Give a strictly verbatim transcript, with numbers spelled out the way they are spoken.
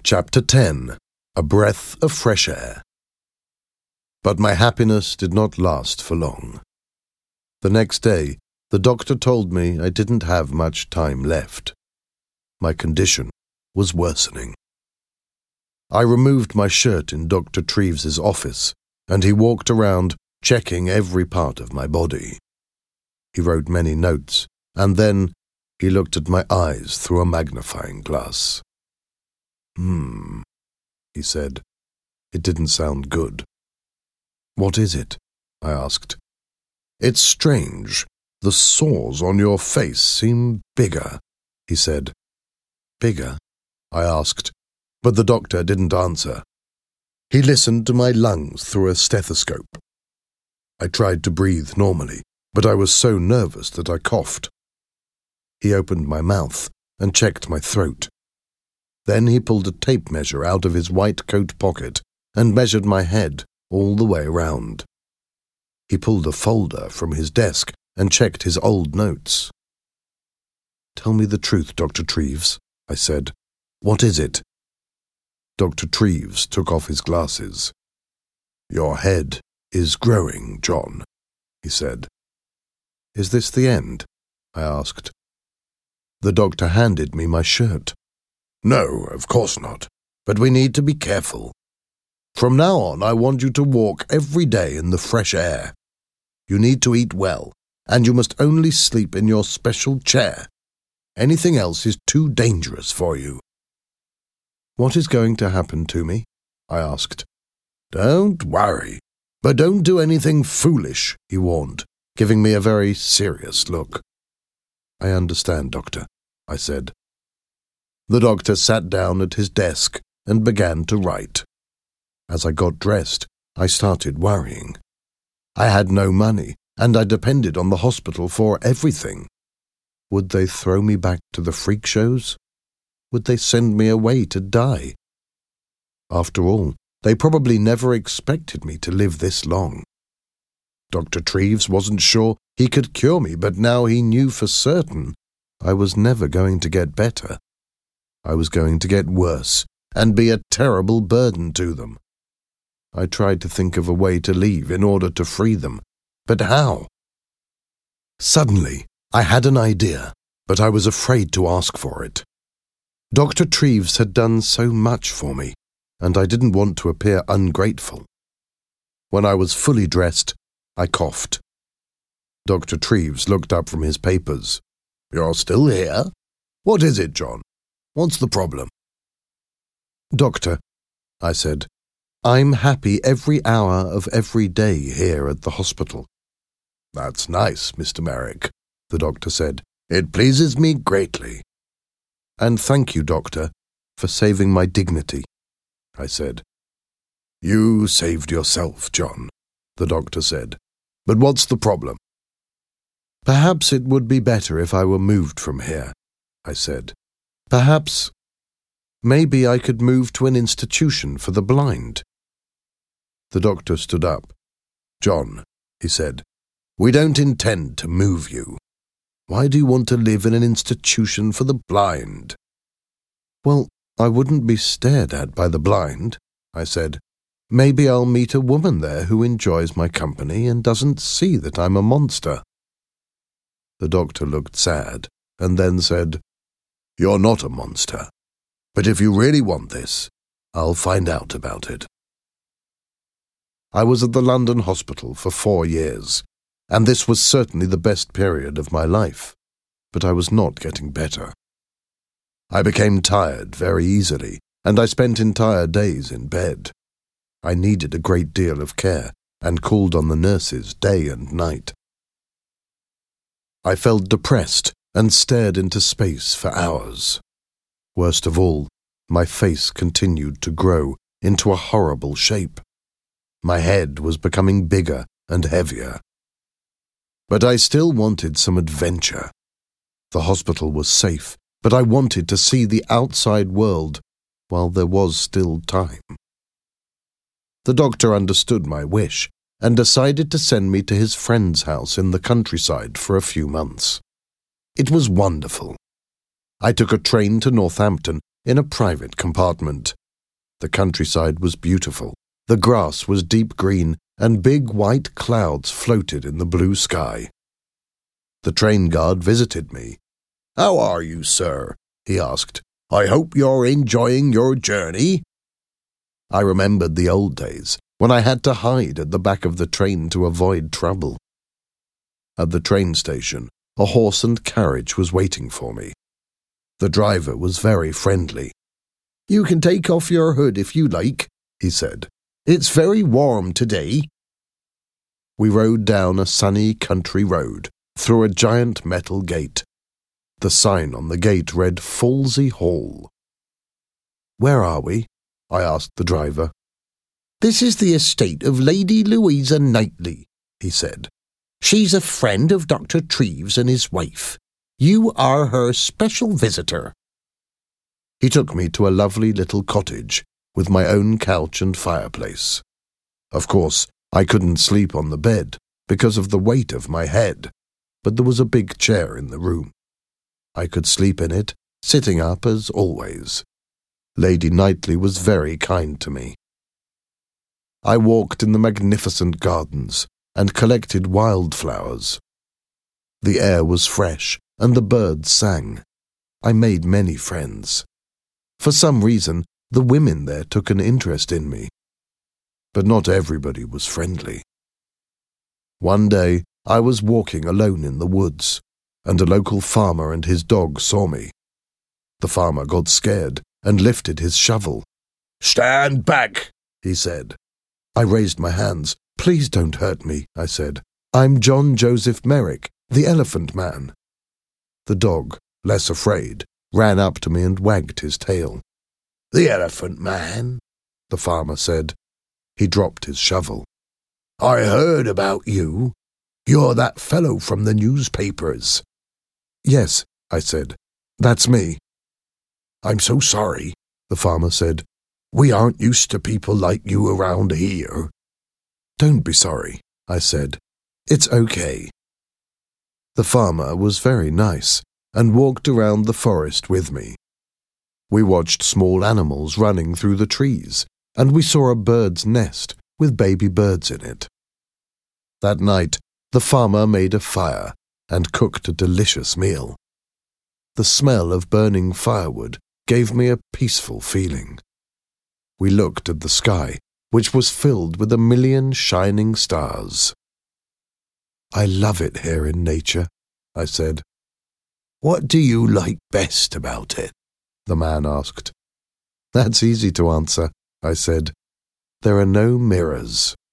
Chapter ten. A Breath of Fresh Air. But my happiness did not last for long. The next day, the doctor told me I didn't have much time left. My condition was worsening. I removed my shirt in Doctor Treeves's office, and he walked around checking every part of my body. He wrote many notes, and then he looked at my eyes through a magnifying glass. Hmm, he said. It didn't sound good. What is it? I asked. It's strange. The sores on your face seem bigger, he said. Bigger? I asked, but the doctor didn't answer. He listened to my lungs through a stethoscope. I tried to breathe normally, but I was so nervous that I coughed. He opened my mouth and checked my throat. Then he pulled a tape measure out of his white coat pocket and measured my head all the way round. He pulled a folder from his desk and checked his old notes. Tell me the truth, Doctor Treeves, I said. What is it? Doctor Treeves took off his glasses. Your head is growing, John, he said. Is this the end? I asked. The doctor handed me my shirt. No, of course not, but we need to be careful. From now on, I want you to walk every day in the fresh air. You need to eat well, and you must only sleep in your special chair. Anything else is too dangerous for you. What is going to happen to me? I asked. Don't worry, but don't do anything foolish, he warned, giving me a very serious look. I understand, Doctor, I said. The doctor sat down at his desk and began to write. As I got dressed, I started worrying. I had no money, and I depended on the hospital for everything. Would they throw me back to the freak shows? Would they send me away to die? After all, they probably never expected me to live this long. Doctor Treeves wasn't sure he could cure me, but now he knew for certain I was never going to get better. I was going to get worse and be a terrible burden to them. I tried to think of a way to leave in order to free them, but how? Suddenly, I had an idea, but I was afraid to ask for it. Doctor Treeves had done so much for me, and I didn't want to appear ungrateful. When I was fully dressed, I coughed. Doctor Treeves looked up from his papers. You're still here? What is it, John? What's the problem? Doctor, I said, I'm happy every hour of every day here at the hospital. That's nice, Mister Merrick, the doctor said. It pleases me greatly. And thank you, Doctor, for saving my dignity, I said. You saved yourself, John, the doctor said. But what's the problem? Perhaps it would be better if I were moved from here, I said. Perhaps, maybe I could move to an institution for the blind. The doctor stood up. John, he said, we don't intend to move you. Why do you want to live in an institution for the blind? Well, I wouldn't be stared at by the blind, I said. Maybe I'll meet a woman there who enjoys my company and doesn't see that I'm a monster. The doctor looked sad and then said, You're not a monster, but if you really want this, I'll find out about it. I was at the London hospital for four years, and this was certainly the best period of my life, but I was not getting better. I became tired very easily, and I spent entire days in bed. I needed a great deal of care, and called on the nurses day and night. I felt depressed and stared into space for hours. Worst of all, my face continued to grow into a horrible shape. My head was becoming bigger and heavier. But I still wanted some adventure. The hospital was safe, but I wanted to see the outside world while there was still time. The doctor understood my wish and decided to send me to his friend's house in the countryside for a few months. It was wonderful. I took a train to Northampton in a private compartment. The countryside was beautiful. The grass was deep green, and big white clouds floated in the blue sky. The train guard visited me. "How are you, sir?" he asked. "I hope you're enjoying your journey." I remembered the old days, when I had to hide at the back of the train to avoid trouble. At the train station, a horse and carriage was waiting for me. The driver was very friendly. "You can take off your hood if you like," he said. "It's very warm today." We rode down a sunny country road, through a giant metal gate. The sign on the gate read Falsey Hall. "Where are we?" I asked the driver. "This is the estate of Lady Louisa Knightley," he said. "She's a friend of Doctor Treves and his wife. You are her special visitor." He took me to a lovely little cottage with my own couch and fireplace. Of course, I couldn't sleep on the bed because of the weight of my head, but there was a big chair in the room. I could sleep in it, sitting up as always. Lady Knightley was very kind to me. I walked in the magnificent gardens and collected wildflowers. The air was fresh and the birds sang. I made many friends. For some reason, the women there took an interest in me. But not everybody was friendly. One day, I was walking alone in the woods, and a local farmer and his dog saw me. The farmer got scared and lifted his shovel. "Stand back," he said. I raised my hands. "Please don't hurt me," I said. "I'm John Joseph Merrick, the Elephant Man." The dog, less afraid, ran up to me and wagged his tail. "The Elephant Man?" the farmer said. He dropped his shovel. "I heard about you. You're that fellow from the newspapers." "Yes," I said. "That's me." "I'm so sorry," the farmer said. "We aren't used to people like you around here." "Don't be sorry," I said. "It's okay." The farmer was very nice and walked around the forest with me. We watched small animals running through the trees, and we saw a bird's nest with baby birds in it. That night, the farmer made a fire and cooked a delicious meal. The smell of burning firewood gave me a peaceful feeling. We looked at the sky, which was filled with a million shining stars. "I love it here in nature," I said. "What do you like best about it?" the man asked. "That's easy to answer," I said. "There are no mirrors."